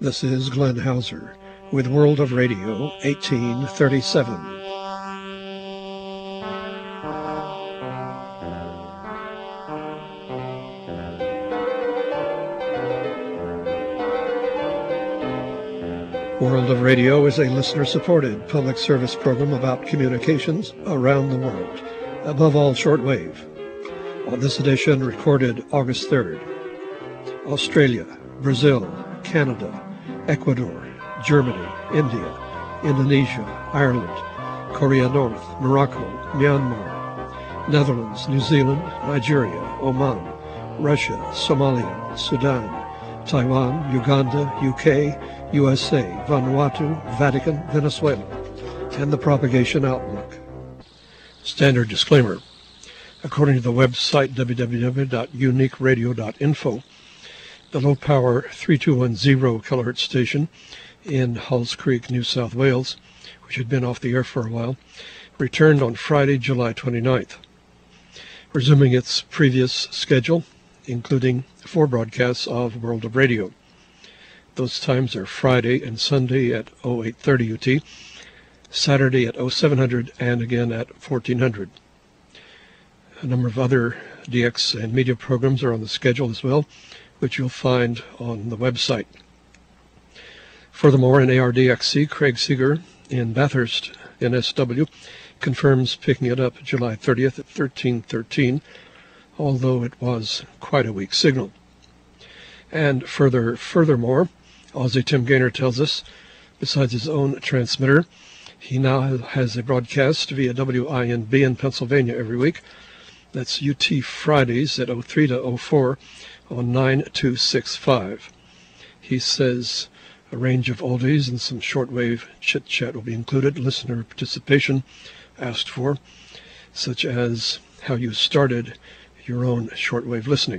This is Glenn Hauser with World of Radio 1837. World of Radio is a listener-supported public service program about communications around the world, above all shortwave. On this edition, recorded August 3rd, Australia, Brazil, Canada, Ecuador, Germany, India, Indonesia, Ireland, Korea North, Morocco, Myanmar, Netherlands, New Zealand, Nigeria, Oman, Russia, Somalia, Sudan, Taiwan, Uganda, UK, USA, Vanuatu, Vatican, Venezuela, and the propagation outlook. Standard disclaimer. According to the website www.uniqueradio.info, the low-power 3210 kHz station in Halls Creek, New South Wales, which had been off the air for a while, returned on Friday, July 29th, resuming its previous schedule, including 4 broadcasts of World of Radio. Those times are Friday and Sunday at 0830 UT, Saturday at 0700, and again at 1400. A number of other DX and media programs are on the schedule as well, which you'll find on the website. Furthermore, in ARDXC, Craig Seeger in Bathurst, NSW, confirms picking it up July 30th at 1313, although it was quite a weak signal. And furthermore, Aussie Tim Gaynor tells us, besides his own transmitter, he now has a broadcast via WINB in Pennsylvania every week. That's UT Fridays at 03 to 04 on 9265. He says a range of oldies and some shortwave chit-chat will be included. Listener participation asked for, such as how you started your own shortwave listening.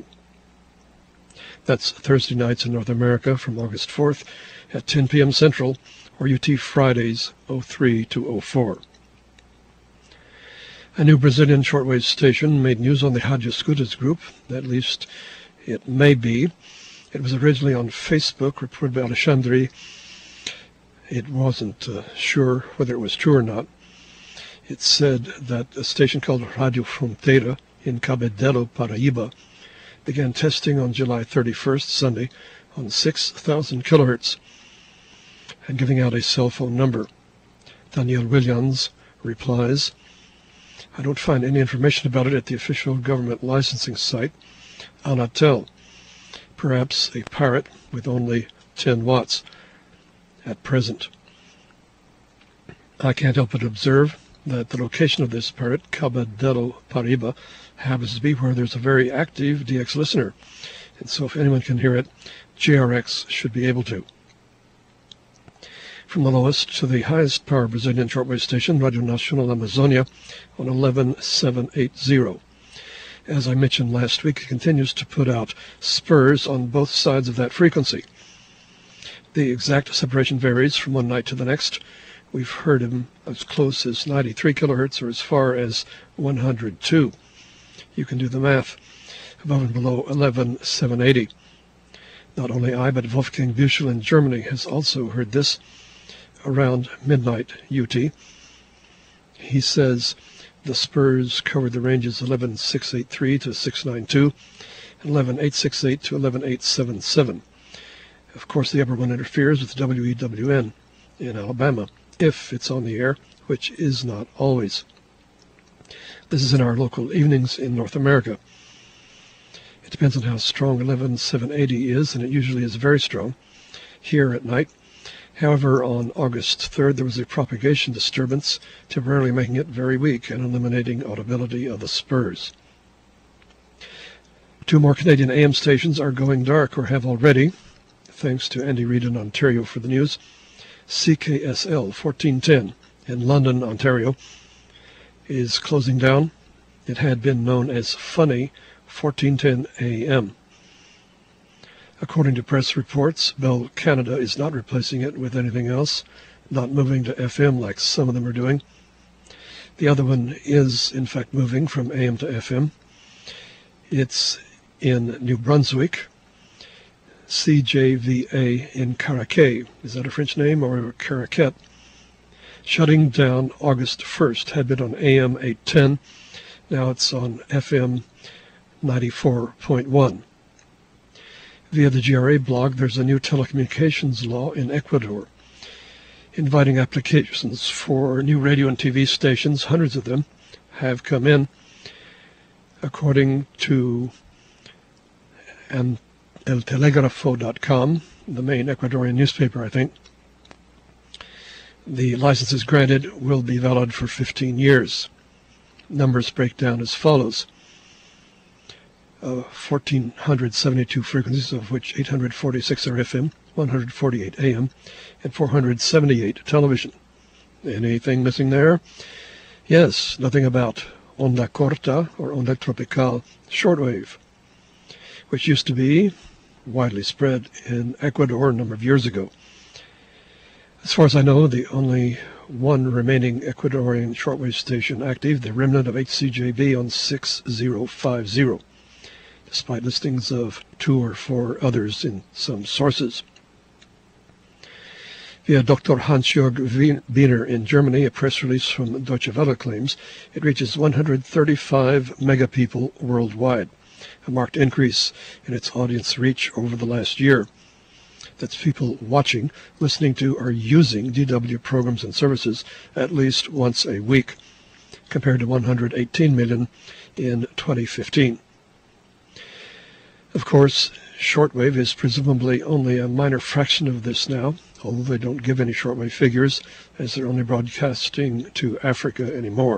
That's Thursday nights in North America from August 4th at 10 p.m. Central, or UT Fridays 03 to 04. A new Brazilian shortwave station made news on the Rádio Escutas group, at least it may be. It was originally on Facebook, reported by Alexandre. It wasn't sure whether it was true or not. It said that a station called Rádio Fronteira in Cabedelo, Paraíba, began testing on July 31st, Sunday, on 6,000 kilohertz, and giving out a cell phone number. Daniel Williams replies, I don't find any information about it at the official government licensing site, Anatel. Perhaps a pirate with only 10 watts at present. I can't help but observe that the location of this pirate, Cabedelo, Paraíba, happens to be where there's a very active DX listener. And so if anyone can hear it, JRX should be able to. From the lowest to the highest power Brazilian shortwave station, Radio Nacional Amazonia, on 11780. As I mentioned last week, it continues to put out spurs on both sides of that frequency. The exact separation varies from one night to the next. We've heard him as close as 93 kilohertz or as far as 102. You can do the math. Above and below 11780. Not only I, but Wolfgang Büchel in Germany has also heard this around midnight UT. He says the spurs covered the ranges 11683 to 692 and 11868 to 11877. Of course, the upper one interferes with WEWN in Alabama, if it's on the air, which is not always. This is in our local evenings in North America. It depends on how strong 11780 is, and it usually is very strong here at night. However, on August 3rd, there was a propagation disturbance, temporarily making it very weak and eliminating audibility of the spurs. 2 more Canadian AM stations are going dark, or have already, thanks to Andy Reid in Ontario for the news. CKSL 1410 in London, Ontario, is closing down. It had been known as Funny 1410 AM. According to press reports, Bell Canada is not replacing it with anything else, not moving to FM like some of them are doing. The other one is, in fact, moving from AM to FM. It's in New Brunswick. CJVA in Caraquet. Is that a French name or Caraquet? Shutting down August 1st. Had been on AM 810. Now it's on FM 94.1. Via the GRA blog, there's a new telecommunications law in Ecuador, inviting applications for new radio and TV stations. Hundreds of them have come in, according to ElTelegrafo.com, the main Ecuadorian newspaper, I think. The licenses granted will be valid for 15 years. Numbers break down as follows. 1,472 frequencies, of which 846 are FM, 148 AM, and 478 television. Anything missing there? Yes, nothing about onda corta or onda tropical shortwave, which used to be widely spread in Ecuador a number of years ago. As far as I know, the only one remaining Ecuadorian shortwave station active, the remnant of HCJB on 6050, despite listings of 2 or 4 others in some sources. Via Dr. Hans-Jörg Wiener in Germany, a press release from Deutsche Welle claims it reaches 135 megapeople worldwide, a marked increase in its audience reach over the last year. That's people watching, listening to, or using DW programs and services at least once a week, compared to 118 million in 2015. Of course, shortwave is presumably only a minor fraction of this now, although they don't give any shortwave figures, as they're only broadcasting to Africa anymore.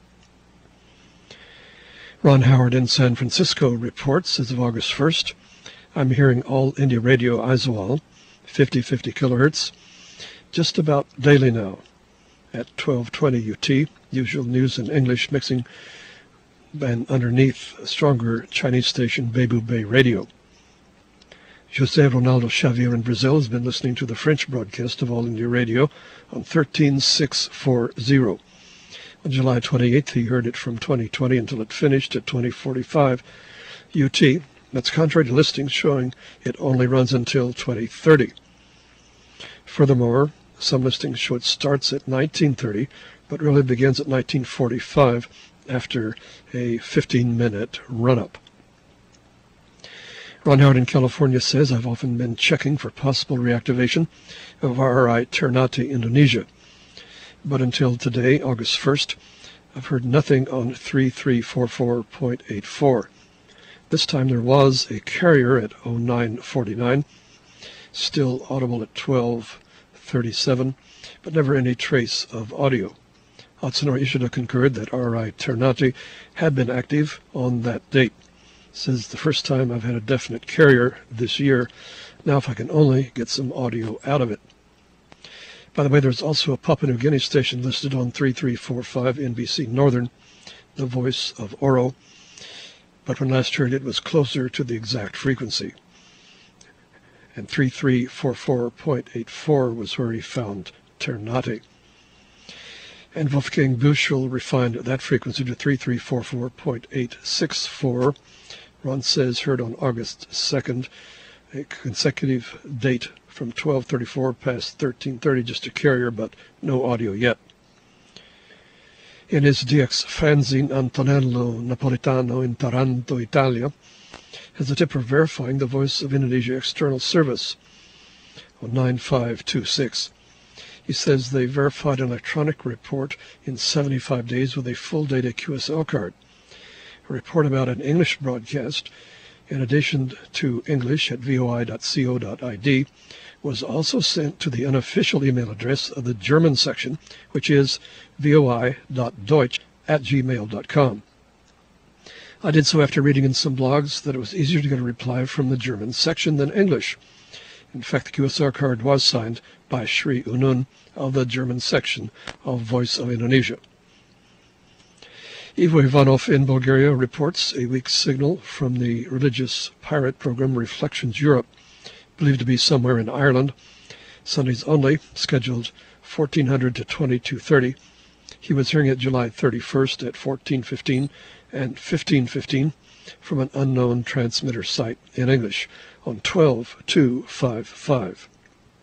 Ron Howard in San Francisco reports, as of August 1st, I'm hearing All India Radio Aizawl, 50-50 kilohertz, just about daily now, at 1220 UT, usual news in English mixing, and underneath a stronger Chinese station, Beibu Bay Radio. José Ronaldo Xavier in Brazil has been listening to the French broadcast of All India Radio on 13640. On July 28th, he heard it from 2020 until it finished at 2045 UT. That's contrary to listings showing it only runs until 2030. Furthermore, some listings show it starts at 1930, but really begins at 1945 after a 15-minute run-up. Ron Howard in California says, I've often been checking for possible reactivation of RRI Ternate Indonesia, but until today, August 1st, I've heard nothing on 3344.84. This time there was a carrier at 0949, still audible at 1237, but never any trace of audio. Atsunori Ishida concurred that RI Ternate had been active on that date. Says the first time I've had a definite carrier this year. Now if I can only get some audio out of it. By the way, there's also a Papua New Guinea station listed on 3345 NBC Northern, the voice of Oro, but when last heard it was closer to the exact frequency. And 3344.84 was where he found Ternate. And Wolfgang Büchel refined that frequency to 3344.864. Ron says heard on August 2nd, a consecutive date from 1234 past 1330, just a carrier, but no audio yet. In his DX fanzine, Antonello Napolitano in Taranto, Italia, has a tip for verifying the Voice of Indonesia External Service on 9526. He says they verified an electronic report in 75 days with a full data QSL card. A report about an English broadcast, in addition to English at voi.co.id, was also sent to the unofficial email address of the German section, which is voi.deutsch@gmail.com. I did so after reading in some blogs that it was easier to get a reply from the German section than English. In fact, the QSR card was signed by Sri Unun of the German section of Voice of Indonesia. Ivo Ivanov in Bulgaria reports a weak signal from the religious pirate program Reflections Europe, believed to be somewhere in Ireland. Sundays only, scheduled 1400 to 2230. He was hearing it July 31st at 14:15 and 15:15, from an unknown transmitter site in English on 12255.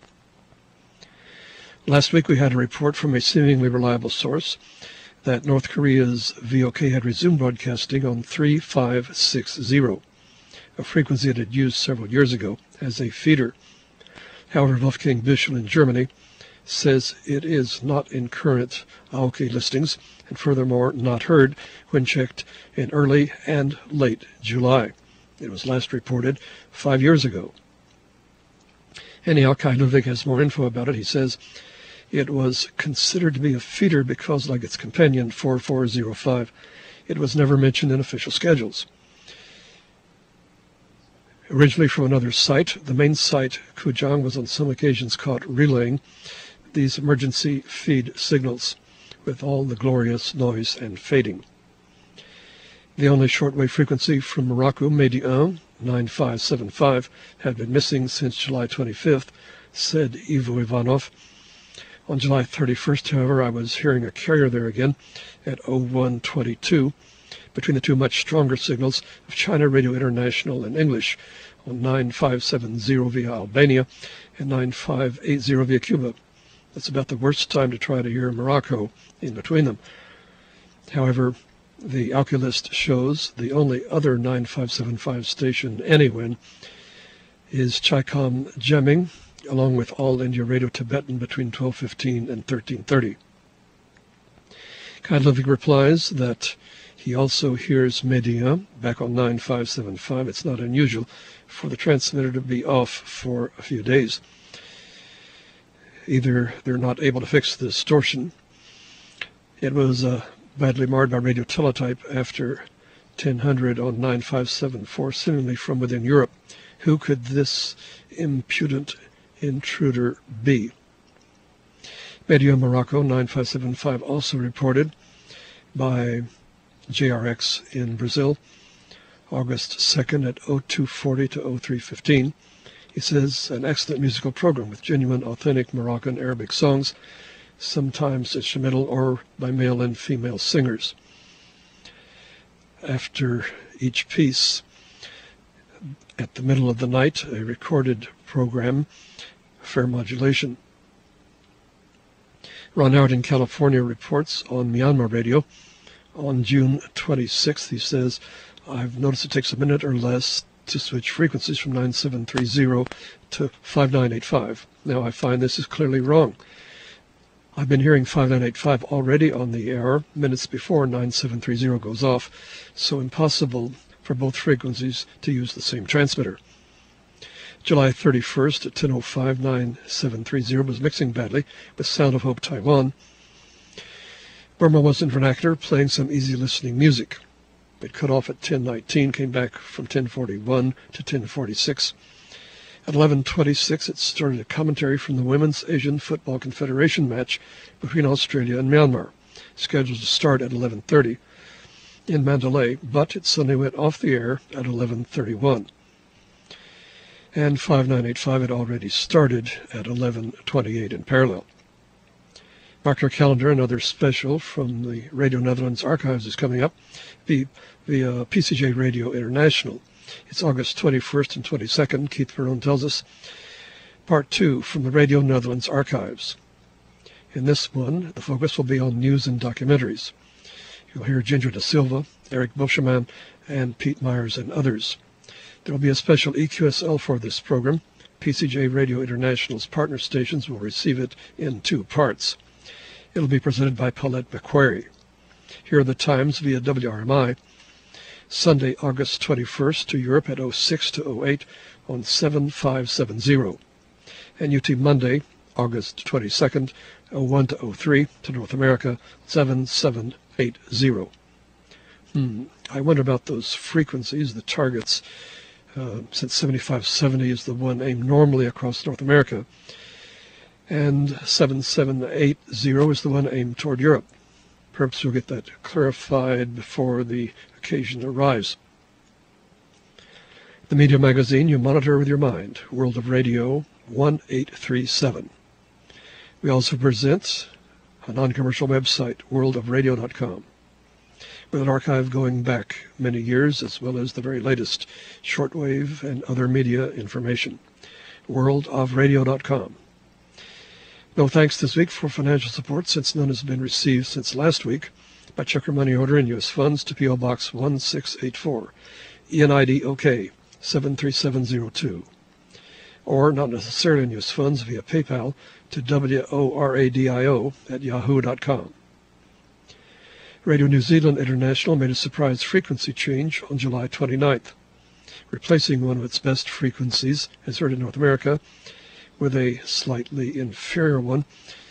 Last week we had a report from a seemingly reliable source that North Korea's VOK had resumed broadcasting on 3560, a frequency it had used several years ago as a feeder. However, Wolfgang Büchel in Germany says it is not in current AOK listings and furthermore not heard when checked in early and late July. It was last reported 5 years ago. Anyhow, Kai Ludwig has more info about it. He says it was considered to be a feeder because, like its companion 4405, it was never mentioned in official schedules. Originally from another site, the main site, Kujang, was on some occasions caught relaying these emergency feed signals with all the glorious noise and fading. The only shortwave frequency from Morocco, Mehdi 9575, had been missing since July 25th, said Ivo Ivanov. On July 31st, however, I was hearing a carrier there again at 0122 between the two much stronger signals of China Radio International in English on 9570 via Albania and 9580 via Cuba. That's about the worst time to try to hear Morocco in between them. However, the Alculist shows the only other 9575 station anywhen is Chaicom Jamming, along with All India Radio Tibetan between 12:15 and 13:30. Kai Ludwig replies that he also hears Media back on 9575. It's not unusual for the transmitter to be off for a few days. Either they're not able to fix the distortion. It was badly marred by radio teletype after 1000 on 9574, seemingly from within Europe. Who could this impudent intruder be? Media Morocco 9575 also reported by JRX in Brazil, August 2nd at 0240 to 0315. He says, an excellent musical program with genuine, authentic Moroccan Arabic songs, sometimes instrumental or by male and female singers. After each piece, at the middle of the night, a recorded program, fair modulation. Ron Howard in California reports on Myanmar Radio on June 26th. He says, I've noticed it takes a minute or less to switch frequencies from 9730 to 5985. Now I find this is clearly wrong. I've been hearing 5985 already on the air minutes before 9730 goes off, so impossible for both frequencies to use the same transmitter. July 31st at 10:05, 9730 was mixing badly with Sound of Hope Taiwan. Burma was in vernacular, playing some easy listening music. It cut off at 10:19, came back from 10:41 to 10:46. At 11:26, it started a commentary from the Women's Asian Football Confederation match between Australia and Myanmar, scheduled to start at 11:30 in Mandalay, but it suddenly went off the air at 11:31. And 5985 had already started at 11:28 in parallel. Mark your calendar, another special from the Radio Netherlands archives is coming up via PCJ Radio International. It's August 21st and 22nd, Keith Verone tells us. Part 2 from the Radio Netherlands archives. In this one, the focus will be on news and documentaries. You'll hear Ginger Da Silva, Eric Boscheman, and Pete Myers and others. There will be a special EQSL for this program. PCJ Radio International's partner stations will receive it in 2 parts. It'll be presented by Paulette McQuarrie. Here are the times via WRMI. Sunday, August 21st to Europe at 06 to 08 on 7570. And UT Monday, August 22nd, 01 to 03 to North America, 7780. I wonder about those frequencies, the targets, since 7570 is the one aimed normally across North America, and 7780 is the one aimed toward Europe. Perhaps we'll get that clarified before the occasion arrives. The media magazine you monitor with your mind, World of Radio 1837. We also present a non-commercial website, worldofradio.com. with an archive going back many years, as well as the very latest shortwave and other media information. worldofradio.com. No thanks this week for financial support, since none has been received since last week, by check or money order in U.S. funds to P.O. Box 1684, ENID OK 73702, or not necessarily in U.S. funds via PayPal to WORADIO@yahoo.com. Radio New Zealand International made a surprise frequency change on July 29th, replacing one of its best frequencies, as heard in North America, with a slightly inferior one,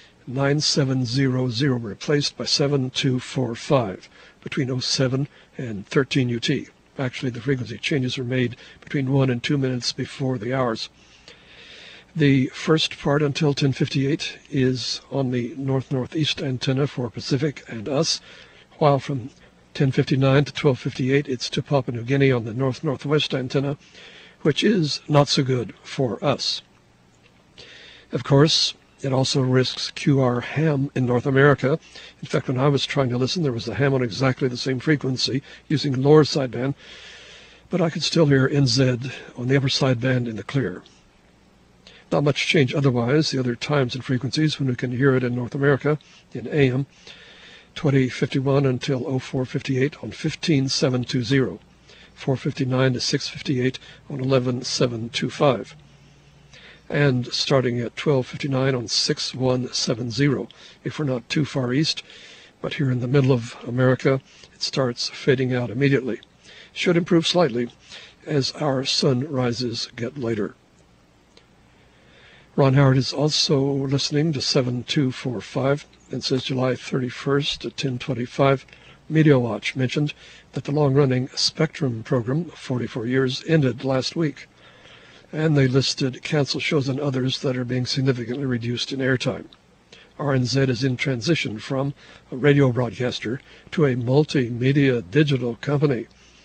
9700, replaced by 7245 between 07 and 13 UT. Actually, the frequency changes were made between 1 and 2 minutes before the hours. The first part until 10:58 is on the north-northeast antenna for Pacific and us, while from 10:59 to 12:58 it's to Papua New Guinea on the north-northwest antenna, which is not so good for us. Of course, it also risks QR ham in North America. In fact, when I was trying to listen, there was a ham on exactly the same frequency using lower sideband, but I could still hear NZ on the upper sideband in the clear. Not much change otherwise. The other times and frequencies when we can hear it in North America in AM, 2051 until 0458 on 15720, 459 to 658 on 11725. And starting at 12:59 on 6170, if we're not too far east, but here in the middle of America, it starts fading out immediately. Should improve slightly as our sunrises get later. Ron Howard is also listening to 7245 and says July 31st at 10:25. Media Watch mentioned that the long-running Spectrum program, 44 years, ended last week, and they listed canceled shows and others that are being significantly reduced in airtime. RNZ is in transition from a radio broadcaster to a multimedia digital company.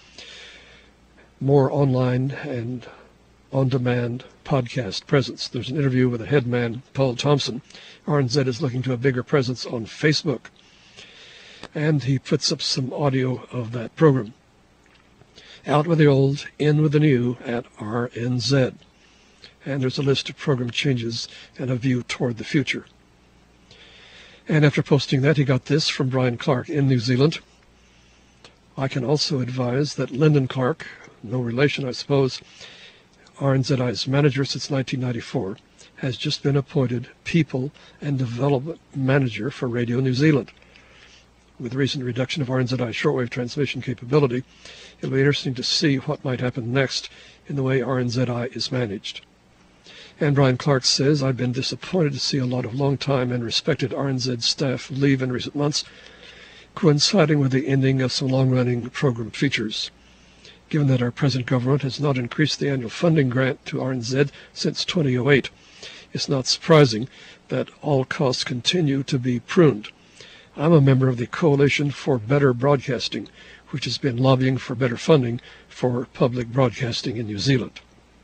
More online and on-demand podcast presence. There's an interview with the head man, Paul Thompson. RNZ is looking to a bigger presence on Facebook, and he puts up some audio of that program. Out with the old, in with the new at RNZ. And there's a list of program changes and a view toward the future. And after posting that, he got this from Brian Clark in New Zealand. I can also advise that Lyndon Clark, no relation I suppose, RNZI's manager since 1994, has just been appointed People and Development Manager for Radio New Zealand. With the recent reduction of RNZI's shortwave transmission capability, it'll be interesting to see what might happen next in the way RNZI is managed. And Brian Clark says, I've been disappointed to see a lot of long-time and respected RNZ staff leave in recent months, coinciding with the ending of some long-running program features. Given that our present government has not increased the annual funding grant to RNZ since 2008, it's not surprising that all costs continue to be pruned. I'm a member of the Coalition for Better Broadcasting, which has been lobbying for better funding for public broadcasting in New Zealand.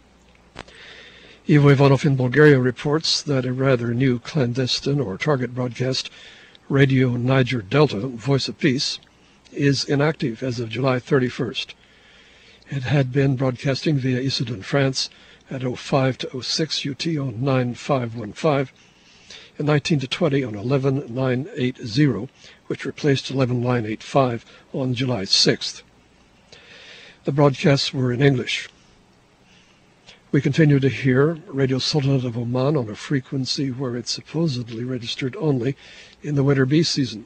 Ivo Ivanov in Bulgaria reports that a rather new clandestine or target broadcast, Radio Niger Delta, Voice of Peace, is inactive as of July 31st. It had been broadcasting via Issoudun, France, at 05 to 06 UT on 9515, and 19 to 20 on 11980, which replaced 11985 on July 6th. The broadcasts were in English. We continue to hear Radio Sultanate of Oman on a frequency where it's supposedly registered only in the winter bee season,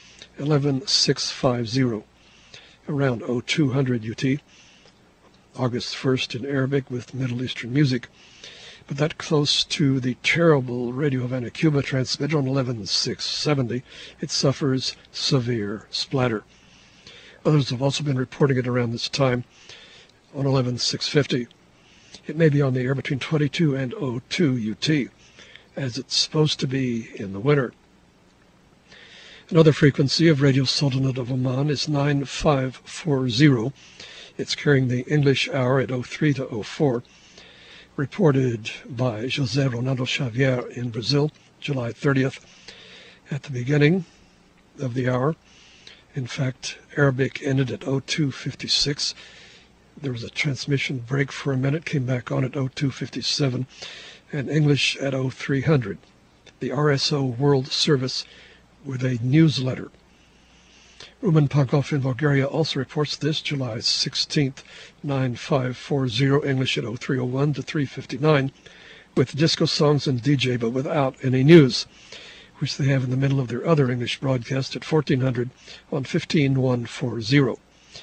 11650, around 0200 UT, August 1st in Arabic with Middle Eastern music, but that close to the terrible Radio Havana Cuba transmitter on 11670, it suffers severe splatter. Others have also been reporting it around this time on 11650. It may be on the air between 22 and 02 UT, as it's supposed to be in the winter. Another frequency of Radio Sultanate of Oman is 9540. It's carrying the English hour at 03 to 04, reported by José Ronaldo Xavier in Brazil, July 30th, at the beginning of the hour. In fact, Arabic ended at 0256. There was a transmission break for a minute, came back on at 0257, and English at 0300. The RSO World Service with a newsletter. Rumen Pankov in Bulgaria also reports this, July 16th, 9540, English at 0301 to 359, with disco songs and DJ, but without any news, which they have in the middle of their other English broadcast at 1400 on 15140.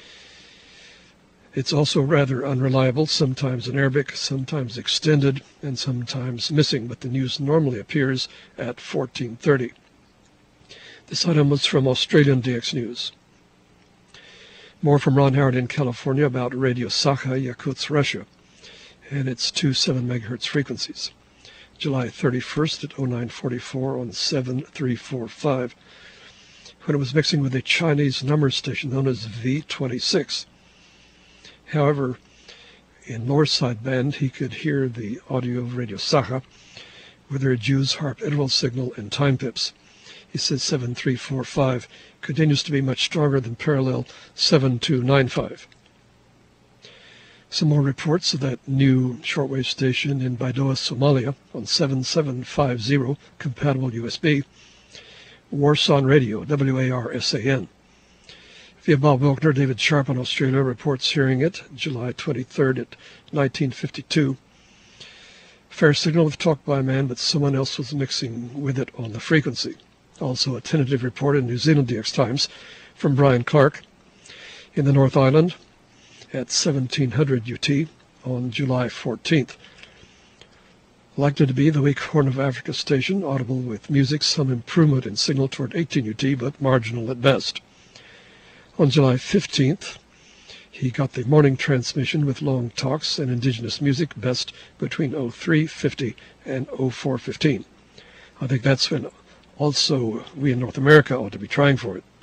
It's also rather unreliable, sometimes in Arabic, sometimes extended, and sometimes missing, but the news normally appears at 1430. This item was from Australian DX News. More from Ron Howard in California about Radio Sakha, Yakutsk, Russia, and its 27 megahertz frequencies. July 31st at 0944 on 7345, when it was mixing with a Chinese number station known as V26. However, in lower sideband, he could hear the audio of Radio Sakha with their Jews harp interval signal and time pips. He says 7345 continues to be much stronger than parallel 7295. Some more reports of that new shortwave station in Baidoa, Somalia on 7750 compatible USB. Warsan Radio, WARSAN. Via Bob Wilkner, David Sharp in Australia reports hearing it July 23rd at 1952. Fair signal with talk by a man, but someone else was mixing with it on the frequency. Also a tentative report in New Zealand DX Times from Brian Clark in the North Island at 1700 UT on July 14th. Likely to be the weak Horn of Africa station, audible with music, some improvement in signal toward 18 UT, but marginal at best. On July 15th, he got the morning transmission with long talks and indigenous music, best between 0350 and 0415. I think that's when also we in North America ought to be trying for it.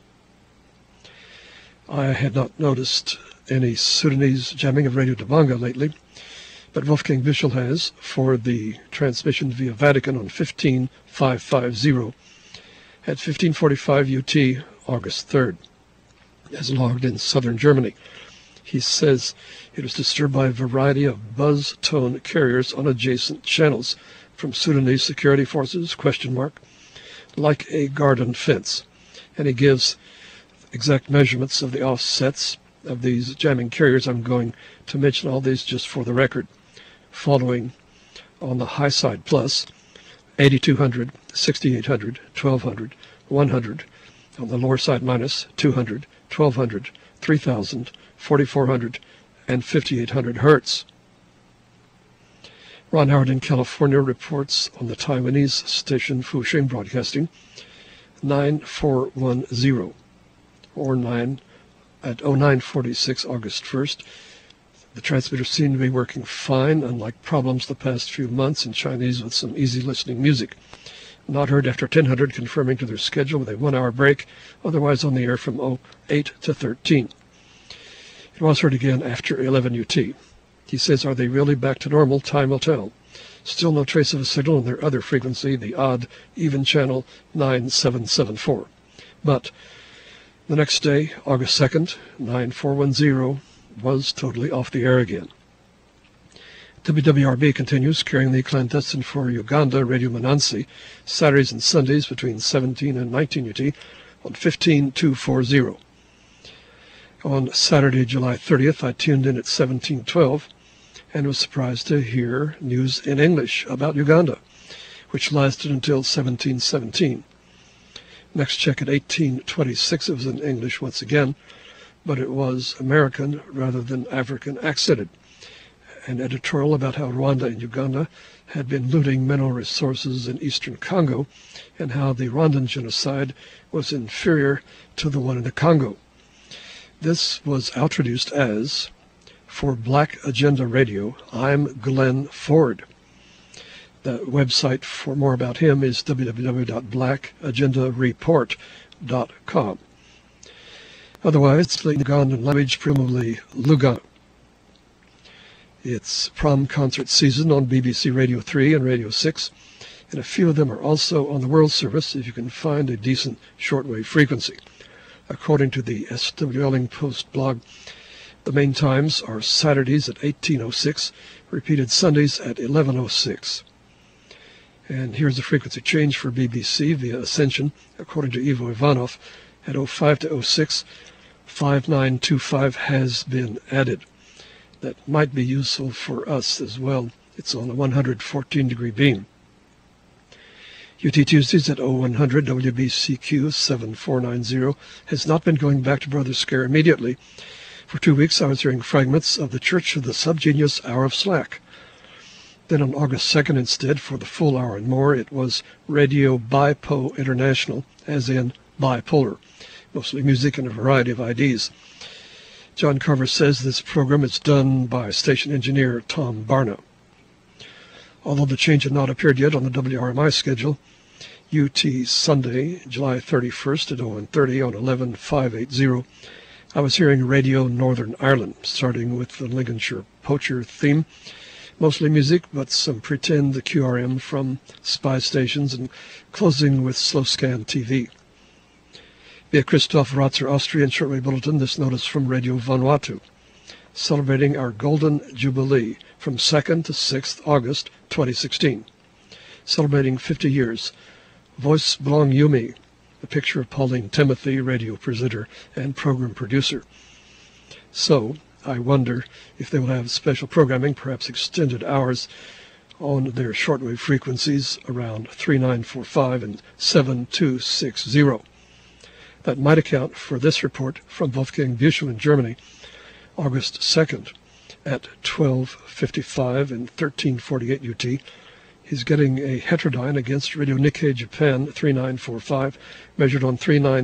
I had not noticed any Sudanese jamming of Radio Dabanga lately, but Wolfgang Bischel has for the transmission via Vatican on 15550 at 1545 UT, August 3rd, as logged in southern Germany. He says it was disturbed by a variety of buzz tone carriers on adjacent channels from Sudanese security forces, like a garden fence. And he gives exact measurements of the offsets of these jamming carriers. I'm going to mention all these just for the record. Following on the high side plus 8200, 6800, 1200, 100. On the lower side minus 200, 1200, 3000, 4400, and 5800 hertz. Ron Howard in California reports on the Taiwanese station Fuxing Broadcasting 9410 or 9 at 0946 August 1st. The transmitter seemed to be working fine, unlike problems the past few months in Chinese with some easy listening music. Not heard after 1000, confirming to their schedule with a 1-hour break, otherwise on the air from 08 to 13. It was heard again after 11 UT. He says, are they really back to normal? Time will tell. Still no trace of a signal on their other frequency, the odd even channel 9774. But the next day, August 2nd, 9410, was totally off the air again. WWRB continues carrying the clandestine for Uganda Radio Manansi Saturdays and Sundays between 17 and 19 UT on 15240. On Saturday, July 30th, I tuned in at 1712 and was surprised to hear news in English about Uganda, which lasted until 1717. Next check at 1826, it was in English once again, but it was American rather than African accented. An editorial about how Rwanda and Uganda had been looting mineral resources in eastern Congo and how the Rwandan genocide was inferior to the one in the Congo. This was introduced as, for Black Agenda Radio, I'm Glenn Ford. The website for more about him is www.blackagendareport.com. Otherwise, the Ugandan language, presumably Luganda. It's prom concert season on BBC Radio 3 and Radio 6, and a few of them are also on the World Service if you can find a decent shortwave frequency. According to the SWLing Post blog, the main times are Saturdays at 18:06, repeated Sundays at 11:06. And here's the frequency change for BBC via Ascension, according to Ivo Ivanov, at 05 to 06, 5925 has been added. That might be useful for us as well. It's on a 114-degree beam. UT Tuesdays at 0100 WBCQ 7490 has not been going back to Brother Scare immediately. For 2 weeks I was hearing fragments of the Church of the Subgenius Hour of Slack. Then on August 2nd instead, for the full hour and more, it was Radio Bipo International, as in bipolar, mostly music and a variety of IDs. John Carver says this program is done by station engineer Tom Barna. Although the change had not appeared yet on the WRMI schedule, UT Sunday, July 31st at 01:30 on 11580, I was hearing Radio Northern Ireland, starting with the Lincolnshire Poacher theme, mostly music, but some pretend QRM from spy stations, and closing with Slow Scan TV. Via Christoph Ratzer Austrian Shortwave Bulletin, this notice from Radio Vanuatu, celebrating our Golden Jubilee from 2nd to 6th August 2016. Celebrating 50 years. Voice Blong Yumi, a picture of Pauline Timothy, radio presenter and program producer. So, I wonder if they will have special programming, perhaps extended hours, on their shortwave frequencies around 3945 and 7260. That might account for this report from Wolfgang Büchel in Germany, August 2nd at 12:55 and 13:48 UT. He's getting a heterodyne against Radio Nikkei Japan 3945, measured on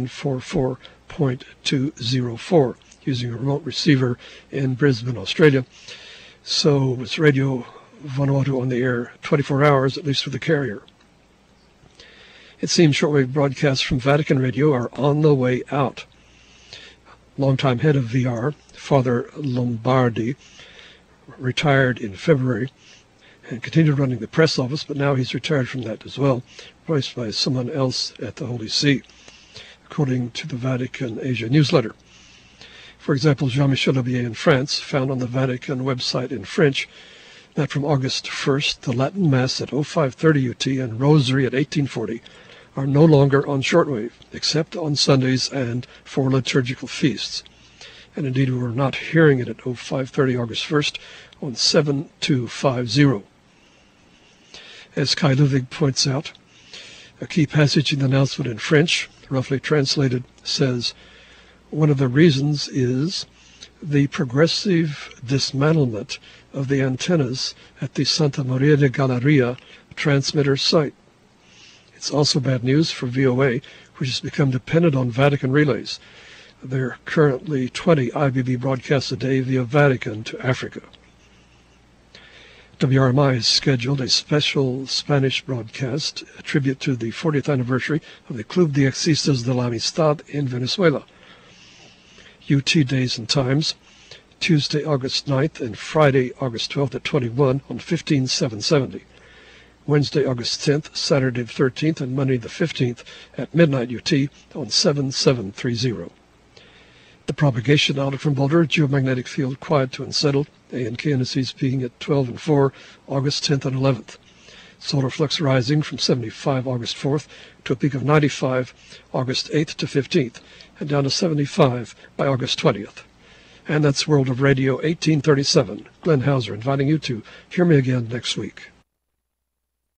3944.204, using a remote receiver in Brisbane, Australia. So it's Radio Vanuatu on the air 24 hours, at least with the carrier. It seems shortwave broadcasts from Vatican Radio are on the way out. Longtime head of VR, Father Lombardi, retired in February and continued running the press office, but now he's retired from that as well, replaced by someone else at the Holy See, according to the Vatican Asia newsletter. For example, Jean-Michel Aubier in France found on the Vatican website in French that from August 1st, the Latin Mass at 0530 UT and Rosary at 1840 are no longer on shortwave, except on Sundays and for liturgical feasts. And indeed, we were not hearing it at 0530 August 1st on 7250. As Kai Ludwig points out, a key passage in the announcement in French, roughly translated, says, one of the reasons is the progressive dismantlement of the antennas at the Santa Maria de Galleria transmitter site. It's also bad news for VOA, which has become dependent on Vatican relays. There are currently 20 IBB broadcasts a day via Vatican to Africa. WRMI has scheduled a special Spanish broadcast, a tribute to the 40th anniversary of the Club de Existas de la Amistad in Venezuela. UT days and times, Tuesday, August 9th and Friday, August 12th at 21 on 15770. Wednesday, August 10th, Saturday the 13th, and Monday the 15th at midnight UT on 7730. The propagation outlook from Boulder, geomagnetic field quiet to unsettled, A and K indices peaking at 12 and 4, August 10th and 11th. Solar flux rising from 75 August 4th to a peak of 95 August 8th to 15th, and down to 75 by August 20th. And that's World of Radio 1837. Glenn Hauser inviting you to hear me again next week.